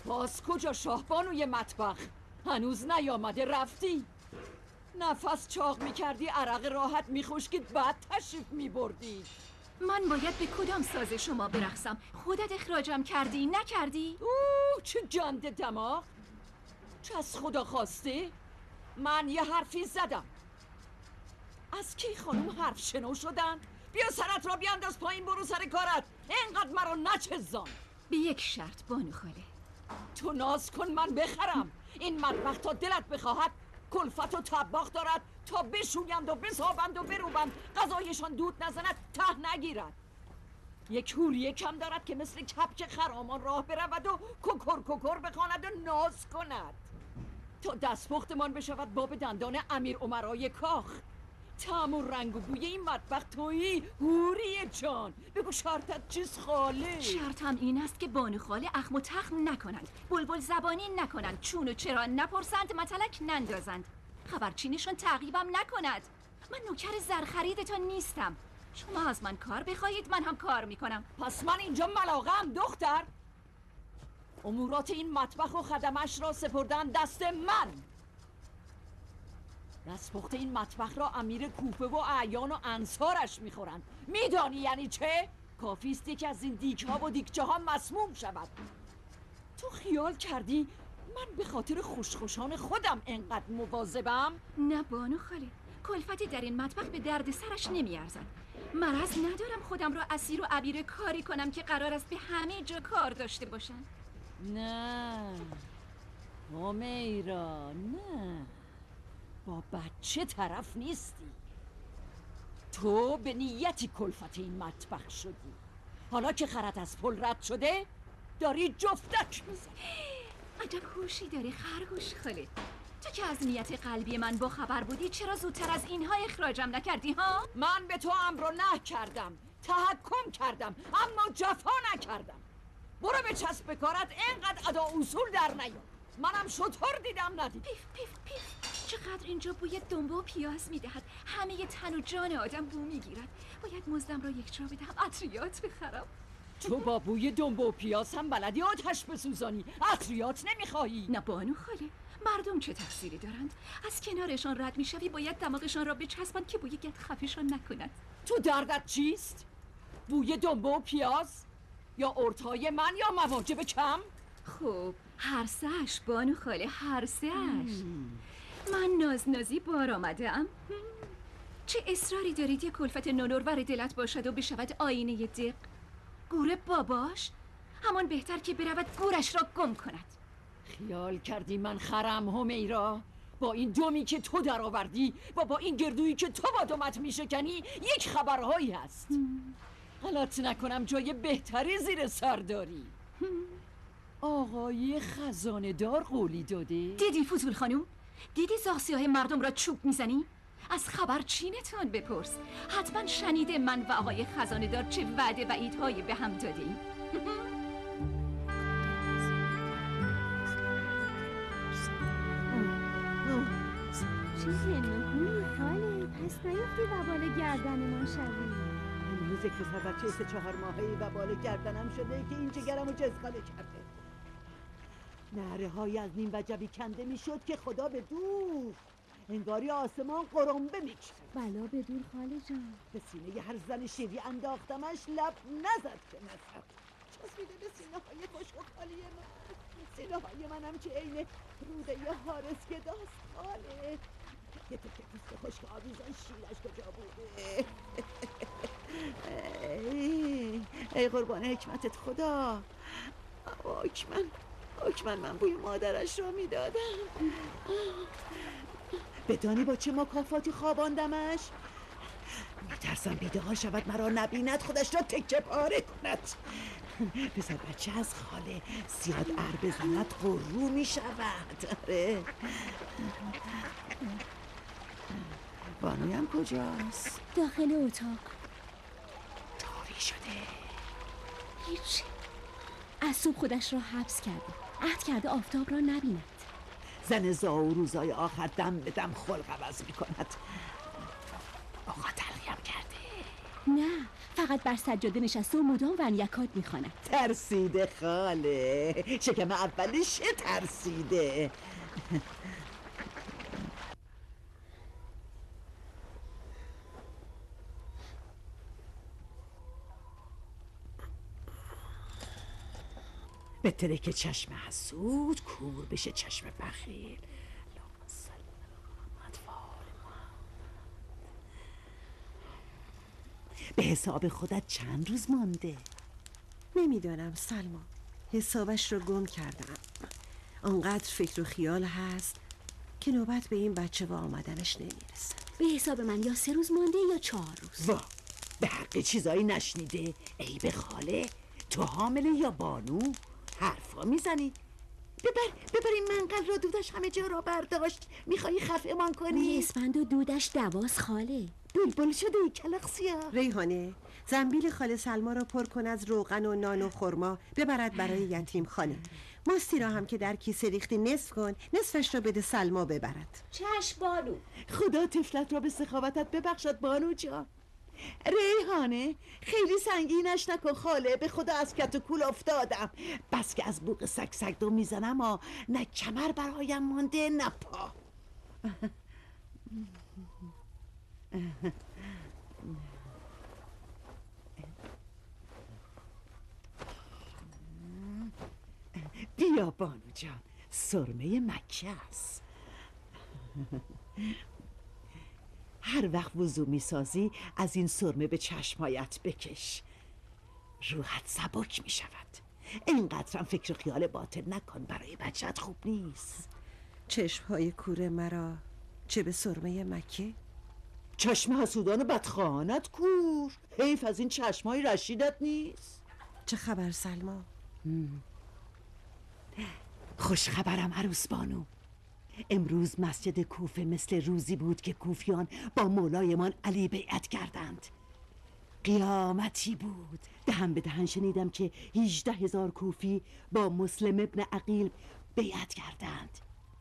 باز کجا شاهبانوی مطبخ؟ هنوز نیامده رفتی؟ نفس چاق میکردی، عرق راحت میخشکید، بعد تشریف میبردی. من باید به کدام ساز شما برقصم؟ خودت اخراجم کردی نکردی؟ چه گنده دماغ! چه از خدا خواسته؟ من یه حرفی زدم. از کی خانوم حرف شنو شدن؟ بیا سرت را بیانداز پایین، برو سر کارت. اینقدر مرا نچزان. به یک شرط بانو خاله. تو ناز کن من بخرم. این مطبخ تا دلت بخواهد کلفت و طباخ دارد تا بشویند و بسابند و بروبند، غذایشان دود نزند، ته نگیرد. یک حوریه کم دارد که مثل کپک خرامان راه برود و کوکر کوکر بخواند و ناز کند تا دستپختمان بشود باب دندان امیر امرای کاخ. طعم و رنگ و بوی این مطبخ تویی حوریه جان. بگو شرطت چیست خاله؟ شرطم این است که بانو خاله اخم و تخم نکنند، بلبل زبانی نکنند، چون و چرا نپرسند، متلک نندازند، خبرچینشون تعقیبم نکند. من نوکر زرخریدتان نیستم. شما از من کار بخواهید من هم کار میکنم. پس من اینجا ملاقم دختر؟ امورات این مطبخ و خدمش را سپردن دست من. دستپخت این مطبخ را امیر کوفه و اعیان و انصارش میخورند. میدانی یعنی چه؟ کافیست یکی از این دیگها و دیگچه ها مسموم شود. تو خیال کردی من به خاطر خوشخوشان خودم انقدر مواظبم؟ نه بانو خاله، کلفتی در این مطبخ به درد سرش نمیارزد. مرض ندارم خودم را اسیر و عبیر کاری کنم که قرار است به همه جا کار داشته باشن. نه همیرا، نه، با بچه طرف نیستی. تو به نیتی کلفت این مطبخ شدی. حالا که خرت از پل رد شده داری جفتک میزنی. عجب هوشی داری خرگوش خاله. تو که از نیت قلبی من با خبر بودی چرا زودتر از اینها اخراجم نکردی ها؟ من به تو امر و نه کردم، تحکم کردم، اما جفا نکردم. برو به چسب کارت، اینقدر ادا اصول در نیار. منم شطور دیدم ندید. پیف پیف پیف. چقدر اینجا بوی دنبه و پیاز میدهد، همه تن و جان آدم بو میگیرد. باید مزدم را یک جا بدهم، عطریات بخرم. تو با بوی دنبه و پیاز هم بلدی آتش بسوزانی، عطریات نمیخواهی؟ نه بانو خاله، مردم چه تقصیری دارند؟ از کنارشان رد میشوی باید دماغشان را بچسبند که بوی گند خفشان نکند. تو دردت چیست؟ بوی دنبه و پیاز؟ یا ارتای من یا مواجب کم؟ خب هر سهش بانو خاله، هر سهش. من نازنازی بار آمدم. چه اصراری دارید یک کلفت نونرور دلت باشد و بشود آینه دق؟ گور باباش؟ همان بهتر که برود گورش را گم کند. خیال کردی من خرم همیرا؟ با این دومی که تو در آوردی و با این گردویی که تو با دمت میشکنی یک خبرهایی هست. غلط نکنم جای بهتری زیر سر داری. آقای خزانه دار قولی داده؟ دیدی فضول خانوم؟ دیدی زاغسیاه مردم را چوب میزنی؟ از خبر چینتان بپرس. حتما شنیده من و آقای خزانه دار چه وعده وعیدهایی به هم دادیم. چیزی نهوی خاله، پس نیفتی وبال گردنمان شوی. امروز یک پسر بچه 3-4 ماهه‌ای وبال گردنم شده که این جگرمو جزخاله کرده. نعره های از نیم وجبی کنده میشد که خدا به دور، انگاری آسمان قرنبه میکشه. بلا به دور خاله جان. به سینه هر زن شیوی انداختمش، لب نزد که نزد. چسبیده به سینه های خوش و خالی من. سینه های منم که عین روده حارس که داست خاله. یه تکه پوست خشک آویزان شیرش کجا بوده؟ ای قربان حکمتت خدا. حکمن من بوی مادرش را میدادم. بدانی با چه مکافاتی خواباندمش؟ میترسم بیدار شود، مرا نبیند، خودش را تکه پاره کند. پسر بچه از خاله زیاد ار بزند قرو میشود. آره. بانویم کجاست؟ داخل اتاق. تاری شده. هیچی. از صبح خودش را حبس کرده، عهد کرده آفتاب را نبیند. زن زاو روزای آخر دم به دم خلق عوض میکند. آقا تلقیم کرده. نه، فقط بر سجاده نشسته و مدام ونیکات میخواند. ترسیده خاله، شکم اولش ترسیده. بهتره که چشم حسود کور بشه چشم بخیل. به حساب خودت چند روز مانده؟ نمیدانم سلما، حسابش رو گم کردم. آنقدر فکر و خیال هست که نوبت به این بچه و آمدنش نمیرسه. به حساب من یا 3 روز مانده یا 4 روز. وا، به حق چیزایی نشنیده؟ ای به خاله، تو حامله یا بانو؟ حرفا میزنی؟ ببر این منقل را، دودش همه جا را برداشت. میخوایی خفه‌مان کنی؟ اسفند و دودش دواس خاله. بلبل شده ای کلق سیاه. ریحانه، زنبیل خاله سلما را پر کن از روغن و نان و خرما، ببرد برای یتیم خانه. ماستی را هم که در کیسه ریختی نصف کن، نصفش را بده سلما ببرد. چشم بانو. خدا طفلت را به سخاوتت ببخشد بانو جان. ریحانه، خیلی سنگینش نکن خاله، به خدا از کت و کول افتادم. بس که از بوق سگ دو میزنم نه کمر برایم مانده نه پا. بیا بانو جان، سرمه مکه است. هر وقت وضو میسازی از این سرمه به چشمایت بکش، روحت سبک میشود. اینقدرم فکر و خیال باطل نکن، برای بچت خوب نیست. چشمهای کور مرا چه به سرمه مکه؟ چشم حسودان بدخواهانت کور، حیف از این چشمهای رشیدت نیست. چه خبر سلما؟ خوش خبرم عروس بانو. امروز مسجد کوفه مثل روزی بود که کوفیان با مولایمان علی بیعت کردند. قیامتی بود. دهن به دهن شنیدم که 18,000 کوفی با مسلم ابن عقیل بیعت کردند.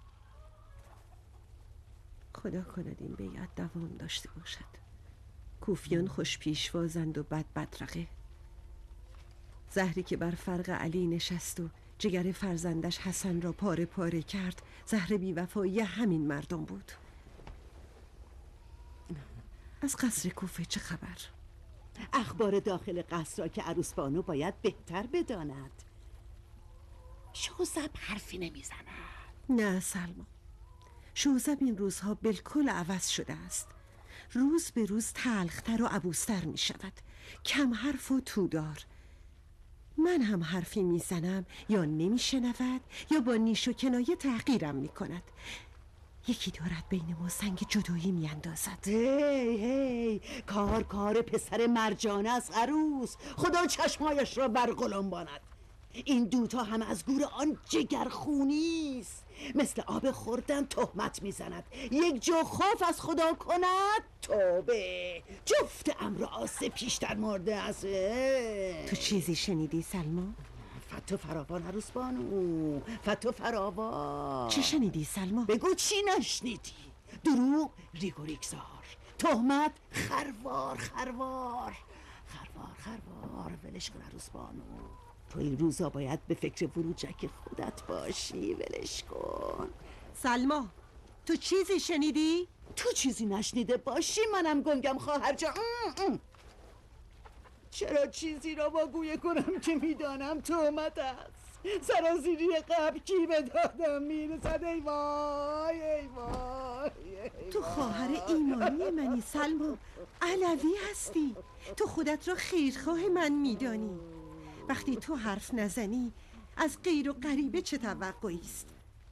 خدا کند این بیعت دوام داشته باشد. کوفیان خوش پیشوازند و بد بدرقه. زهری که بر فرق علی نشست و جگر فرزندش حسن را پاره پاره کرد، زهر بی‌وفایی همین مردم بود. از قصر کوفه چه خبر؟ اخبار داخل قصر را که عروس بانو باید بهتر بداند. شوزب حرفی نمیزند. نه سلما، شوزب این روزها بالکل عوض شده است. روز به روز تلختر و عبوستر می شود، کم حرف و تودار. من هم حرفی میزنم یا نمیشنود یا با نیش و کنایه تحقیرم میکند. یکی دارد بین ما سنگ جدایی میاندازد. هی کار پسر مرجانه از عروس. خدا چشمایش را برقلم باند. این دوتا هم از گور آن جگر خونی است. مثل آب خوردن تهمت میزند. یک جو خوف از خدا کند توبه. جفت امر آسه پیشتر مرده است. تو چیزی شنیدی سلما؟ فتو فراوان عروس بانو، فتو فراوان. چی شنیدی سلما؟ بگو چی نشنیدی؟ دروغ ریگزار، تهمت خروار. ولش کن عروس بانو. تو این روزا باید به فکر وروجک خودت باشی. ولش کن. سلما، تو چیزی شنیدی؟ تو چیزی نشنیده باشی منم گنگم خواهر جان. چرا چیزی را با گویه کنم که میدانم تهمت است. سرازیری قبل کی به دادم میرسد. ای وای. تو خواهر ایمانی منی سلما، علوی هستی. تو خودت را خیرخواه من میدانی. وقتی تو حرف نزنی از غیر و غریبه چه توقعی است؟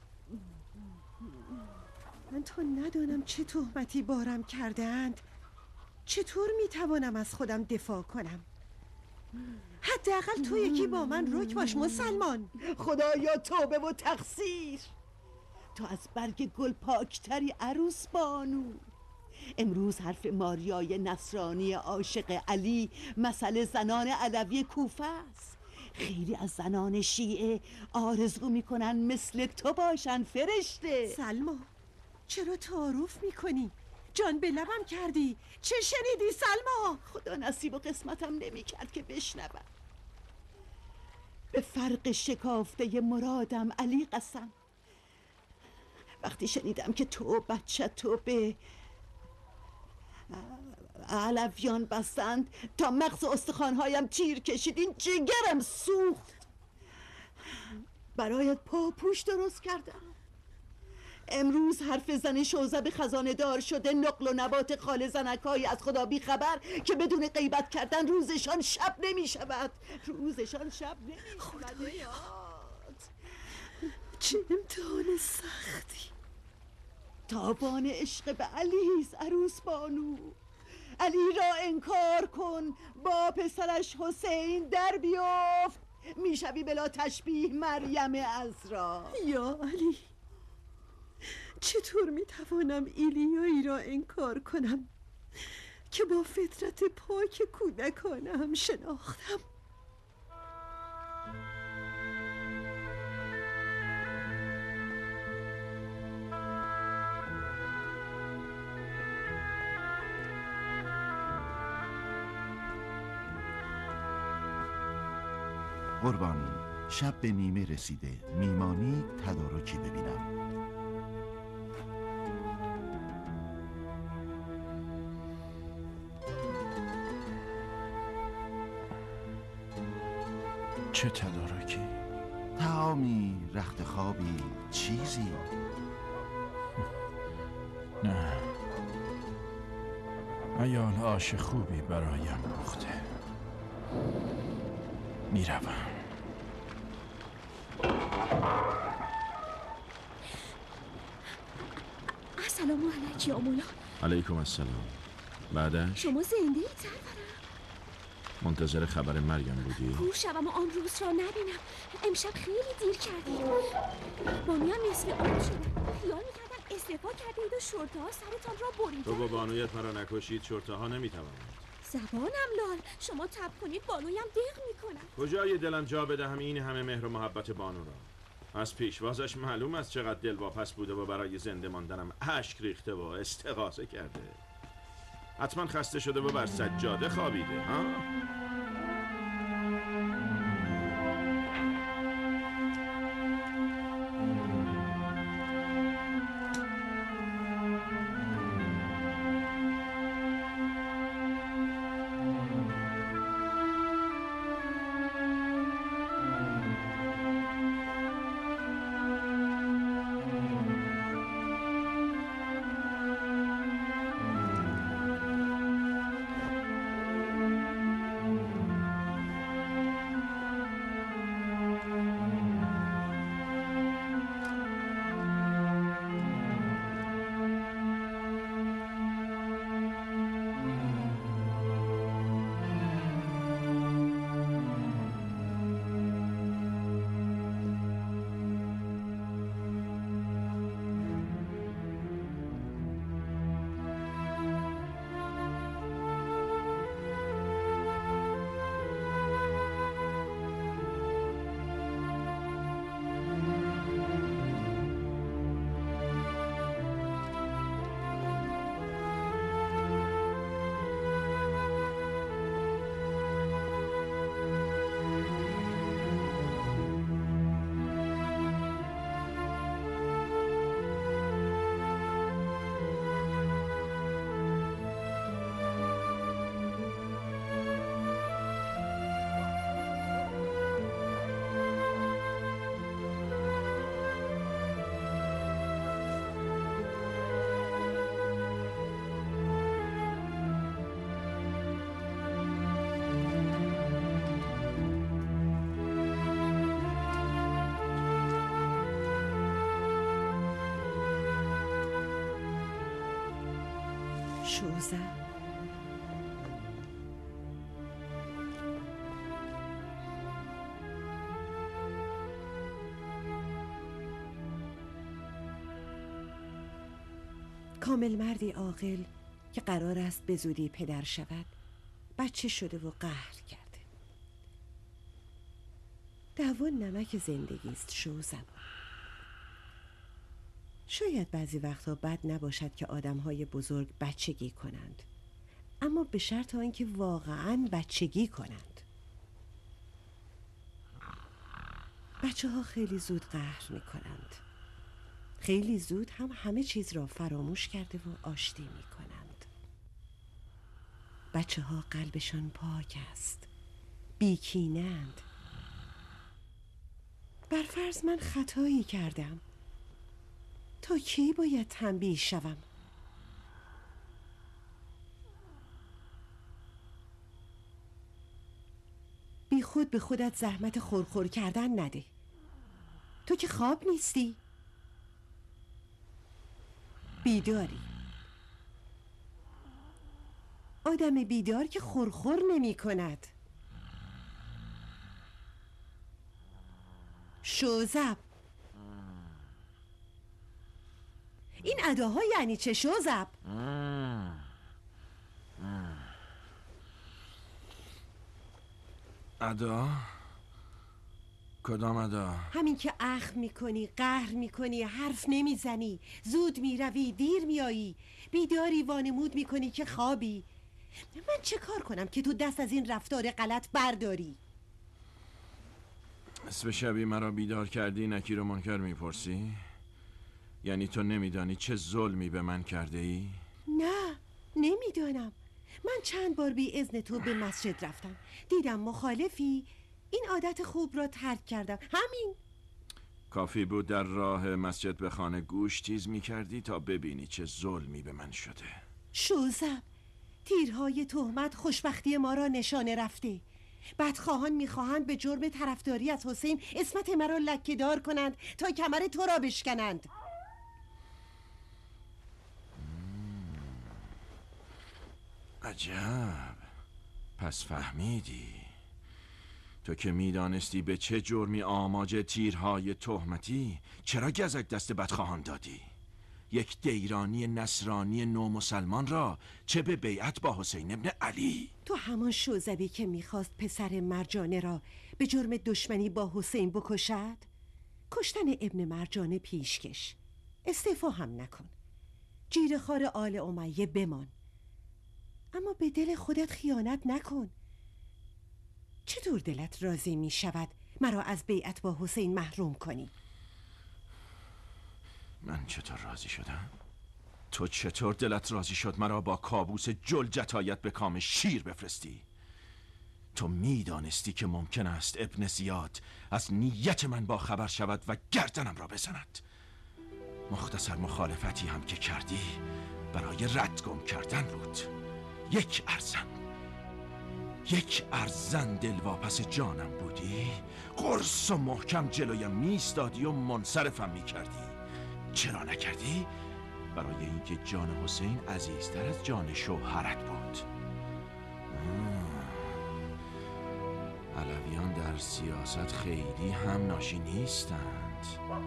من تا ندانم چه تهمتی بارم کرده اند چطور میتوانم از خودم دفاع کنم؟ حداقل تو یکی با من رک باش مسلمان. خدایا توبه و تقصیر. تو از برگ گل پاکتری عروس بانو. امروز حرف ماریای نصرانی عاشق علی مثل زنان علوی کوفه است. خیلی از زنان شیعه آرزو میکنن مثل تو باشن فرشته. سلما، چرا تعارف میکنی؟ جان به لبم کردی. چه شنیدی سلما؟ خدا نصیب و قسمتم نمی کرد که بشنوم. به فرق شکافته مرادم علی قسم، وقتی شنیدم که تو بچه تو به علویان بستند تا مغز استخوانهایم تیر کشیدین، جگرم سوخت. برایت پاپوش درست کردم. امروز حرف زن شوزب خزانه دار شده، نقل و نبات خال زنکایی از خدا بی خبر که بدون غیبت کردن روزشان شب نمی شود. روزشان شب نمی شود. چه امتحان سختی. تابان عشق به علیز عروس بانو. علی را انکار کن، با پسرش حسین در بیفت، میشوی بلا تشبیه مریم عذرا. یا علی، چطور میتوانم ایلیایی را انکار کنم که با فطرت پاک کودکانه هم شناختم؟ قربان، شب به نیمه رسیده، میمانی تدارکی ببینم. چه تدارکی؟ طعامی، رخت خوابی، چیزی؟ نه، ایال آش خوبی برایم پخته. میروم. السلام علیک یا مولا. علیکم السلام. بعدش؟ شما زنده ای سرورم؟ منتظر خبر مریم بودی؟ کور شوم و آن روز را نبینم. امشب خیلی دیر کردید. بانویم نصف آن شدم. خیال میکردم استعفا کردید و شرطه ها سرتان را بریدن. تو با بانویت مرا نکشید، شرطه ها نمیتوانند. زبانم لال، شما تب کنید بانویم دق میکنم. کجای دلم جا بدهم این همه مهر و محبت بانو را؟ از پیشوازش معلوم است چقدر دلواپس بوده و برای زنده ماندنم اشک ریخته و استغاثه کرده. حتما خسته شده و بر سجاده خوابیده ها؟ شوزه کامل مردی عاقل که قرار است به زودی پدر شود بچه شده و قهر کرده. دوان نمک زندگی است شوزه. شاید بعضی وقتا بد نباشد که آدم‌های بزرگ بچگی کنند، اما به شرط آنکه واقعاً بچگی کنند. بچه‌ها خیلی زود قهر می‌کنند. خیلی زود هم همه چیز را فراموش کرده و آشتی می‌کنند. بچه‌ها قلبشان پاک است، بی‌کینه‌اند. بر فرض من خطایی کردم، تا کی باید تنبیه شوم؟ بی خود به خودت زحمت خورخور کردن نده. تو که خواب نیستی، بیداری. آدم بیدار که خورخور نمی کند. شوزب، این اداها یعنی چه شوزب؟ ادا؟ کدام ادا؟ همین که اخم میکنی، قهر میکنی، حرف نمیزنی، زود میروی، دیر میایی، بیداری وانمود میکنی که خوابی. من چه کار کنم که تو دست از این رفتار غلط برداری؟ اسم شبی مرا بیدار کردی نکیر و منکر میپرسی؟ یعنی تو نمیدانی چه ظلمی به من کرده ای؟ نه، نمیدانم. من چند بار بی اذن تو به مسجد رفتم، دیدم مخالفی، این عادت خوب را ترک کردم، همین. کافی بود در راه مسجد به خانه گوش تیز میکردی تا ببینی چه ظلمی به من شده. شوزب، تیرهای تهمت خوشبختی ما را نشانه رفته. بدخواهان میخواهند به جرم طرفداری از حسین اسمت مرا لکه‌دار کنند تا کمر تو را بشکنند. عجب، پس فهمیدی. تو که میدانستی به چه جرمی آماج تیرهای تهمتی، چرا گزک دست بدخواهان دادی؟ یک دیرانی نصرانی نومسلمان را چه به بیعت با حسین ابن علی؟ تو همان شوزبی که میخواست پسر مرجانه را به جرم دشمنی با حسین بکشد؟ کشتن ابن مرجانه پیشکش، استعفا هم نکن، جیره‌خوار آل امیه بمان، اما به دل خودت خیانت نکن. چطور دلت راضی می شود مرا از بیعت با حسین محروم کنی؟ من چطور راضی شدم؟ تو چطور دلت راضی شد مرا با کابوس جل جتایت به کام شیر بفرستی؟ تو میدانستی که ممکن است ابن زیاد از نیت من با خبر شود و گردنم را بزند. مختصر مخالفتی هم که کردی برای ردگم کردن بود. یک ارزن دلواپس جانم بودی، قرص و محکم جلویم میستادی و منصرفم میکردی. چرا نکردی؟ برای اینکه جان حسین عزیزتر از جان شوهرت بود. علویان در سیاست خیلی هم ناشی نیستند.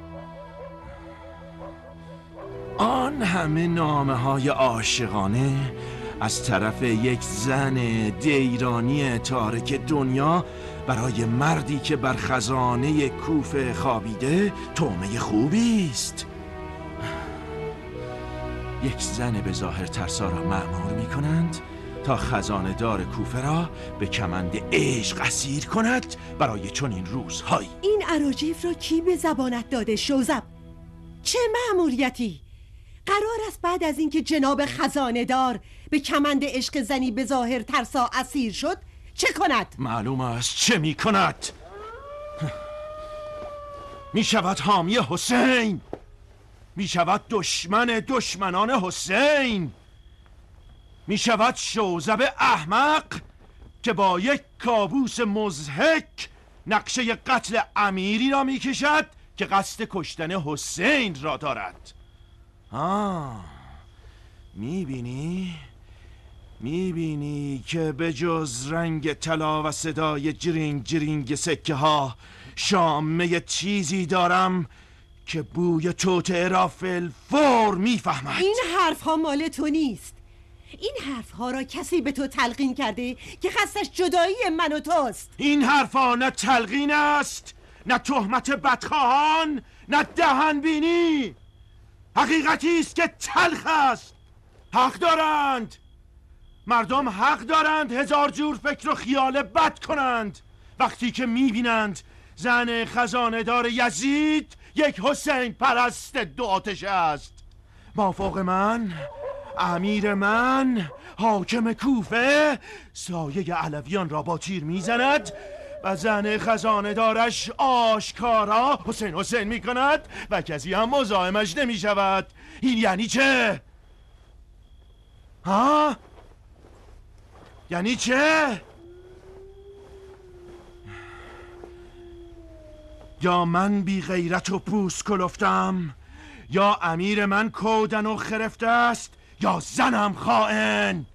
آن همه نامه های عاشقانه از طرف یک زن دیرانی تارک دنیا برای مردی که بر خزانه کوفه خوابیده طعمه خوبی است. یک زن به ظاهر ترسا را مأمور می کنند تا خزانه دار کوفه را به کمند عشق اسیر کند برای چنین روزهایی. این اراجیف را کی به زبانت داده شوزب؟ چه مأموریتی؟ قرار است بعد از اینکه جناب خزانه دار به کمند عشق زنی به ظاهر ترسا اسیر شد چه کند؟ معلوم است چه می کند. می شود حامی حسین، می شود دشمن دشمنان حسین، می شود شوزب احمق که با یک کابوس مضحک نقشه قتل امیری را می کشد که قصد کشتن حسین را دارد. میبینی که به جز رنگ طلا و صدای جرینگ جرینگ سکه ها شامه چیزی دارم که بوی توطئه را فور میفهمد. این حرف ها مال تو نیست. این حرف ها را کسی به تو تلقین کرده که قصدش جدایی من و توست. این حرف ها نه تلقین است، نه تهمت بدخواهان، نه دهنبینی. حقیقتی است که تلخ است. حق دارند، مردم حق دارند هزار جور فکر و خیال بد کنند وقتی که میبینند زن خزانه دار یزید یک حسین پرست دو آتش است. مافوق من، امیر من، حاکم کوفه سایه علویان را با تیر میزند و زن خزانه دارش آشکارا حسین حسین میکند و کسی هم مزاحمش نمیشود. این یعنی چه؟ ها؟ یعنی چه؟ یا من بی غیرت و پوست کلفتم، یا امیر من کودن و خرفته است، یا زنم خائن.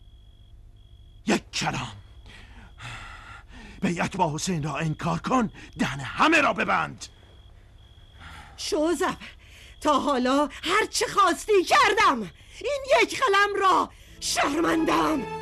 یک کلام، بیعت با حسین را انکار کن، دهن همه را ببند. شوزب، تا حالا هر چه خواستی کردم. این یک قلم را شرمندم.